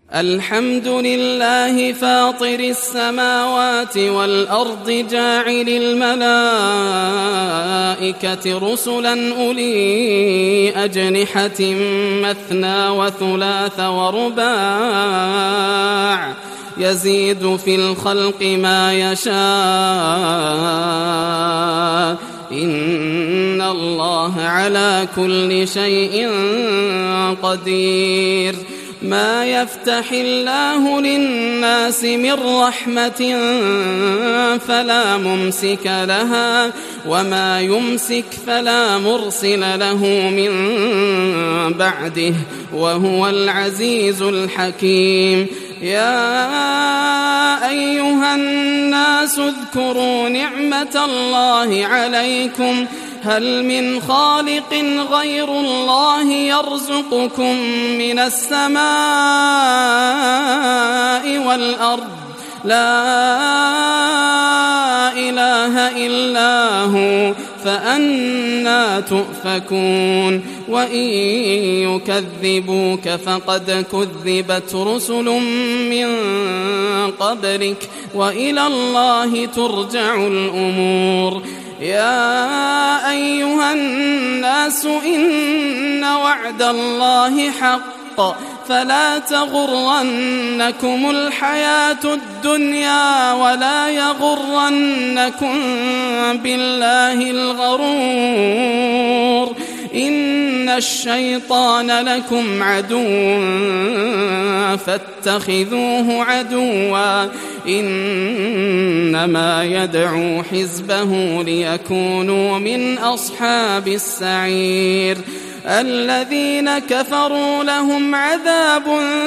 الحمد لله فاطر السماوات والأرض جاعل الملائكة رسلا أولي أجنحة مثنى وثلاث ورباع يزيد في الخلق ما يشاء إن الله على كل شيء قدير. ما يفتح الله للناس من رحمة فلا ممسك لها وما يمسك فلا مرسل له من بعده وهو العزيز الحكيم. يا أيها الناس اذكروا نعمة الله عليكم هل من خالق غير الله يرزقكم من السماء والأرض لا إله إلا هو فأنى تؤفكون. وإن يكذبوك فقد كذبت رسل من قبلك وإلى الله ترجع الأمور. يا أيها الناس إن وعد الله حق فلا تغرنكم الحياة الدنيا ولا يغرنكم بالله الغرور. إن الشيطان لكم عدو فاتخذوه عدوا إنما يدعو حزبه ليكونوا من أصحاب السعير. الذين كفروا لهم عذاب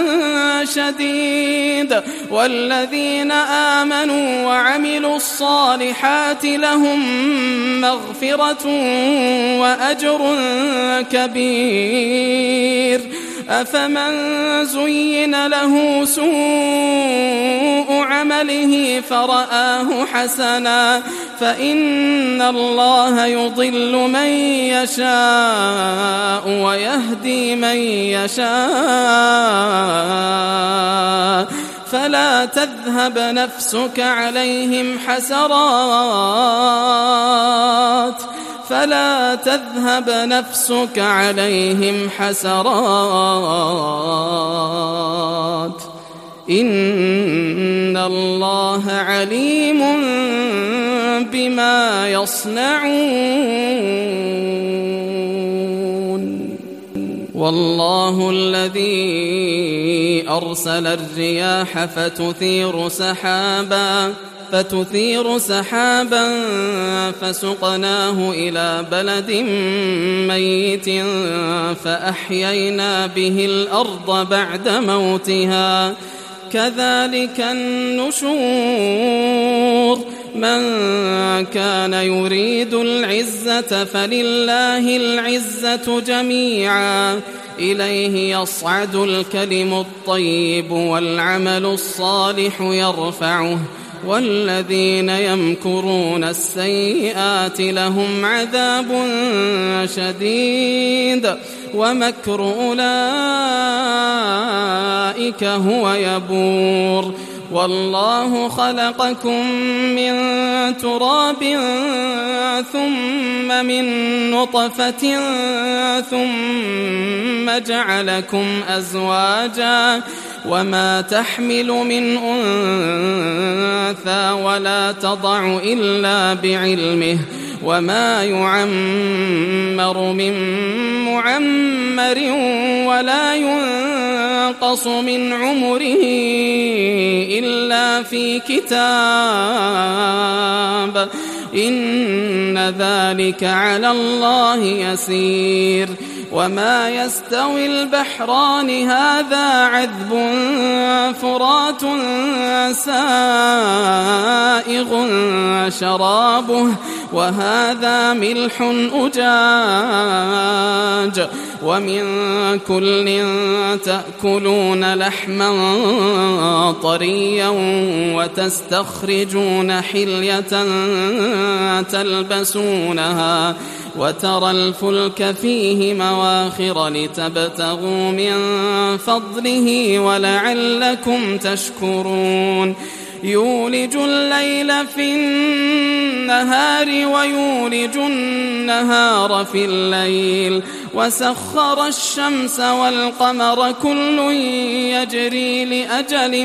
شديد والذين آمنوا وعملوا الصالحات لهم مغفرة وأجر كبير. أفمن زين له سوء عمله فرآه حسنا فإن الله يضل من يشاء ويهدي من يشاء فلا تذهب نفسك عليهم حسرات إن الله عليم بما يصنعون. والله الذي أرسل الرياح فتثير سحابا فسقناه إلى بلد ميت فأحيينا به الأرض بعد موتها كذلك النشور. من كان يريد العزة فلله العزة جميعا إليه يصعد الكلم الطيب والعمل الصالح يرفعه والذين يمكرون السيئات لهم عذاب شديد ومكر أولئك هو يبور. والله خلقكم من تراب ثم من نطفة ثم جعلكم أزواجا وما تحمل من أنثى ولا تضع إلا بعلمه وما يعمر من معمر ولا ينقص من عمره إلا في كتاب إن ذلك على الله يسير. وما يستوي البحران هذا عذب فرات سائغ شرابه وهذا ملح أجاج ومن كل تأكلون لحما طريا وتستخرجون حلية تلبسونها وترى الفلك فيه مواخر لتبتغوا من فضله ولعلكم تشكرون يولج الليل في النهار ويولج النهار في الليل وسخر الشمس والقمر كل يجري لأجل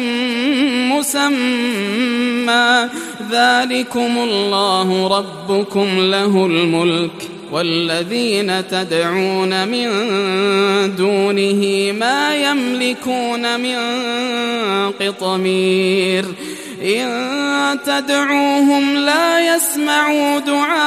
مسمى ذلكم الله ربكم له الملك والذين تدعون من دونه ما يملكون من قطمير إن تدعوهم لا يسمعوا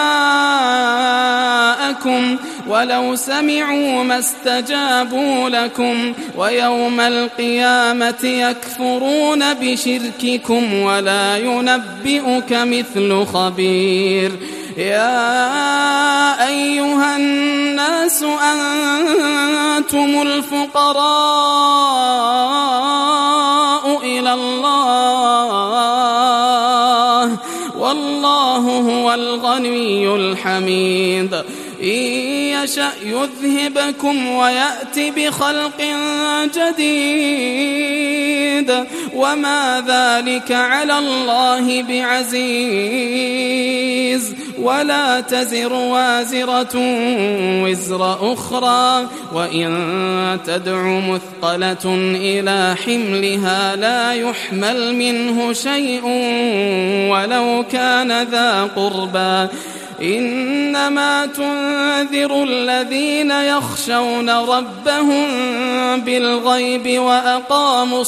دعاءكم ولو سمعوا ما استجابوا لكم ويوم القيامة يكفرون بشرككم ولا ينبئك مثل خبير يا أيها الناس أنتم الفقراء إلى الله والله هو الغني الحميد إن يشأ يذهبكم ويأتي بخلق جديد وما ذلك على الله بعزيز ولا تزر وازرة وزر أخرى وإن تدع مثقلة إلى حملها لا يحمل منه شيء ولو كان ذا قربى إنما تنذر الذين يخشون ربهم بالغيب وأقاموا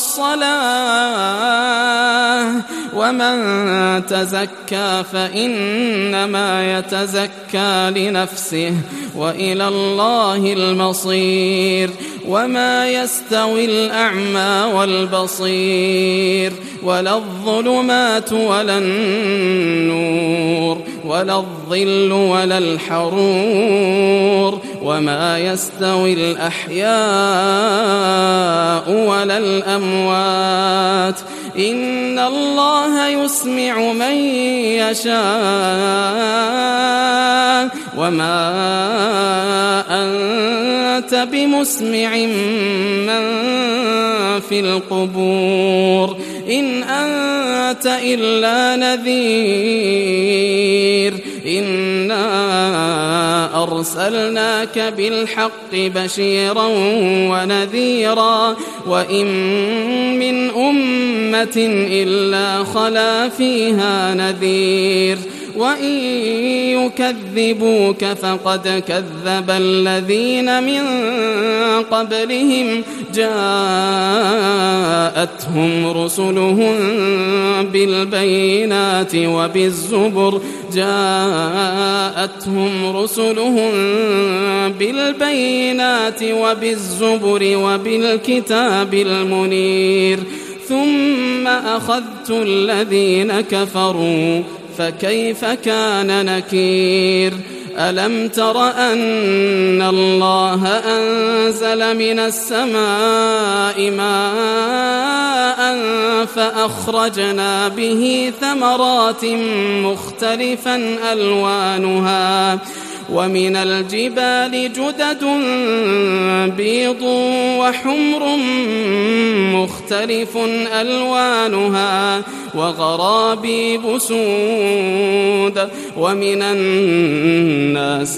الصلاة ومن تزكى فإنما يتزكى لنفسه وإلى الله المصير وما يستوي الأعمى والبصير ولا الظلمات ولا النور ولا الظل ولا الحرور وما يستوي الأحياء ولا الأموات إن الله يسمع من يشاء وما أنت بمسمع من في القبور إن أنت إلا نذير إنا أرسلناك بالحق بشيرا ونذيرا وإن من أمة إلا خلا فيها نذير وإن يكذبوك فقد كذب الذين من قبلهم جاءتهم رسلهم بالبينات وبالزبر وبالكتاب المنير ثم أخذت الذين كفروا فكيف كان نكير ألم تر أن الله أنزل من السماء ماء فأخرجنا به ثمرات مختلفا ألوانها ومن الجبال جدد بيض وحمر مختلف ألوانها وغرابيب سود ومن الناس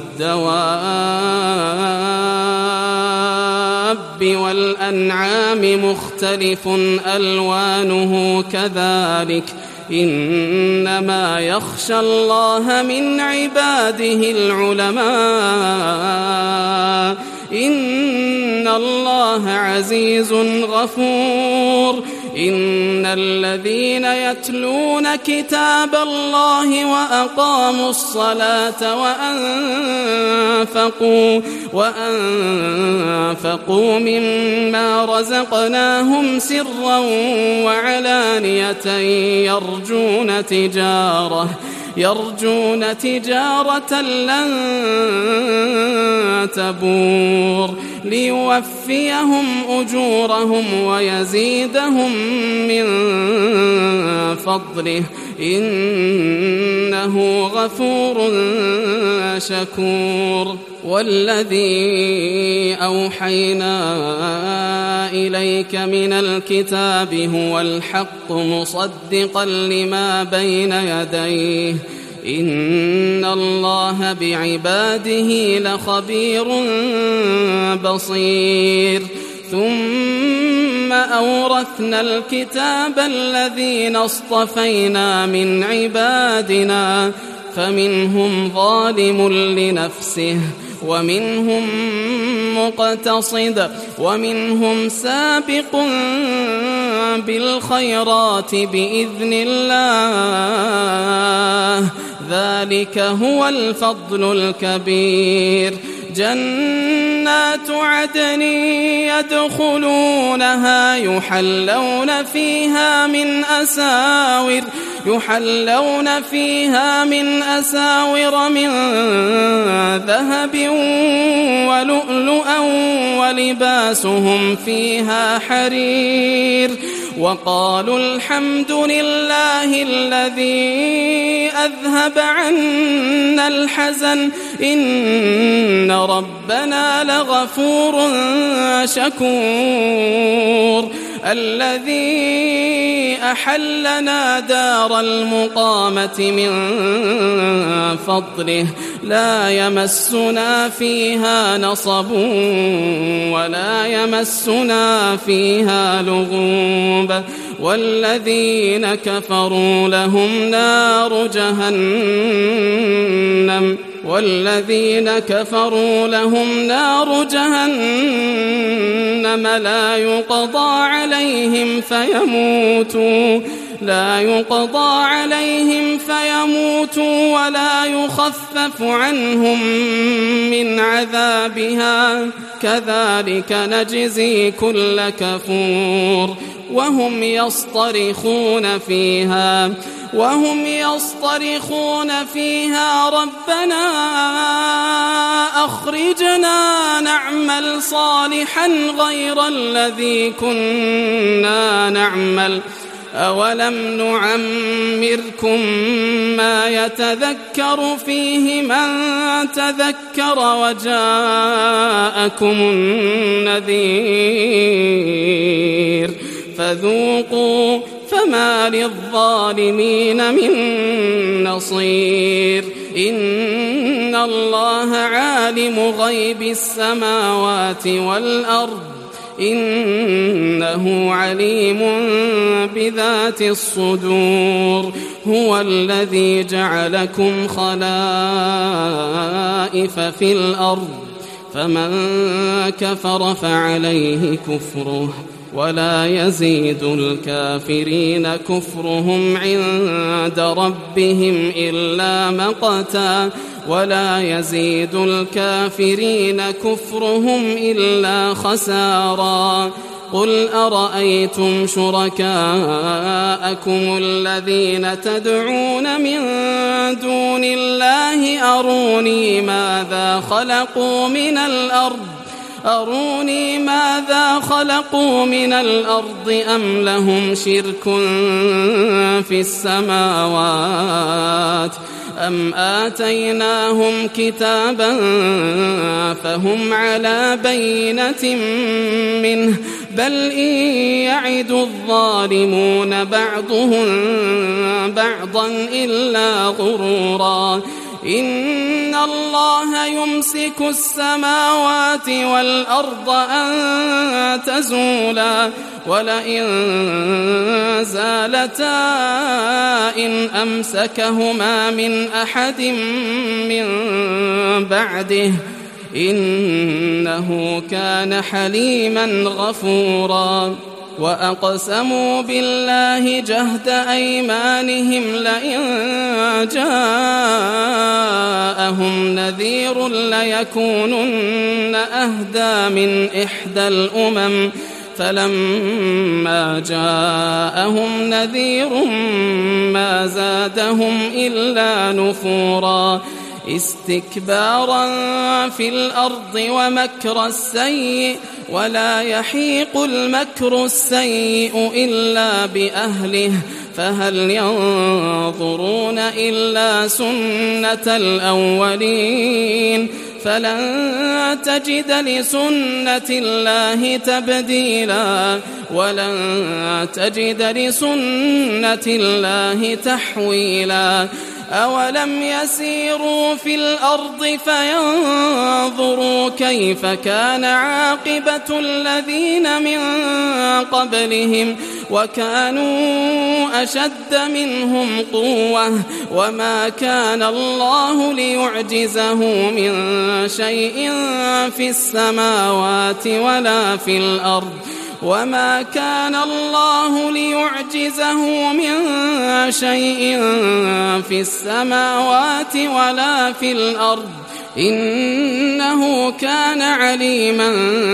والدواب والأنعام مختلف ألوانه كذلك إنما يخشى الله من عباده العلماء إن الله عزيز غفور إن الذين يتلون كتاب الله وأقاموا الصلاة وأنفقوا مما رزقناهم سرا وعلانية يرجون تجارة لن تبور ليوفيهم أجورهم ويزيدهم من فضله إنه غفور شكور. والذي أوحينا إليك من الكتاب هو الحق مصدقا لما بين يديه إن الله بعباده لخبير بصير. ثم أورثنا الكتاب الذين اصطفينا من عبادنا فمنهم ظالم لنفسه ومنهم مقتصد ومنهم سابق بالخيرات بإذن الله ذلك هو الفضل الكبير. جنات عدن يدخلونها يحلون فيها من أساور من ذهب ولؤلؤا ولباسهم فيها حرير. وقالوا الحمد لله الذي أذهب عنا الحزن إن ربنا لغفور شكور. الذي أحلنا دار المقامة من فضله لا يمسنا فيها نصب ولا يمسنا فيها لغوب. والذين كفروا لهم نار جهنم لا يقضى عليهم فيموتوا ولا يخفف عنهم من عذابها كذلك نجزي كل كفور. وهم يصطرخون فيها ربنا أخرجنا نعمل صالحا غير الذي كنا نعمل أولم نعمركم ما يتذكر فيه من تذكر وجاءكم النذير فذوقوا فما للظالمين من نصير. إن الله عالم غيب السماوات والأرض إنه عليم بذات الصدور. هو الذي جعلكم خلائف في الأرض فمن كفر فعليه كفره ولا يزيد الكافرين كفرهم عند ربهم إلا مقتا ولا يزيد الكافرين كفرهم إلا خسارا. قل أرأيتم شركاءكم الذين تدعون من دون الله أروني ماذا خلقوا من الأرض أم لهم شرك في السماوات أم آتيناهم كتابا فهم على بينة منه بل إن يعد الظالمون بعضهم بعضا إلا غرورا. إن الله يمسك السماوات والأرض أن تزولا ولئن زالتا إن أمسكهما من أحد من بعده إنه كان حليما غفورا. وأقسموا بالله جهد أيمانهم لئن جاءهم نذير ليكونن أهدى من إحدى الأمم فلما جاءهم نذير ما زادهم إلا نفورا استكبارا في الأرض ومكر السيء ولا يحيق المكر السيء إلا بأهله فهل ينظرون إلا سنة الأولين فلن تجد لسنة الله تبديلا ولن تجد لسنة الله تحويلا أولم يسيروا في الأرض فينظروا كيف كان عاقبة الذين من قبلهم وكانوا أشد منهم قوة وما كان الله ليعجزه من شيء في السماوات ولا في الأرض وما كان الله ليعجزه من شيء في السماوات ولا في الأرض إنه كان عليما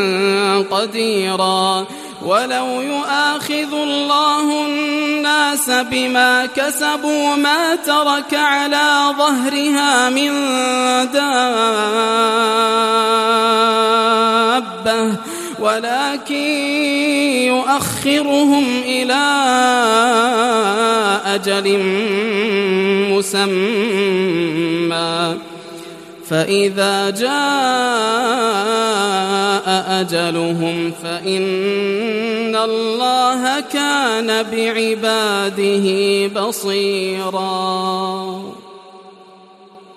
قديرا ولو يؤاخذ الله الناس بما كسبوا ما ترك على ظهرها من دابة ولكن يؤخرهم إلى أجل مسمى فإذا جاء أجلهم فإن الله كان بعباده بصيرا.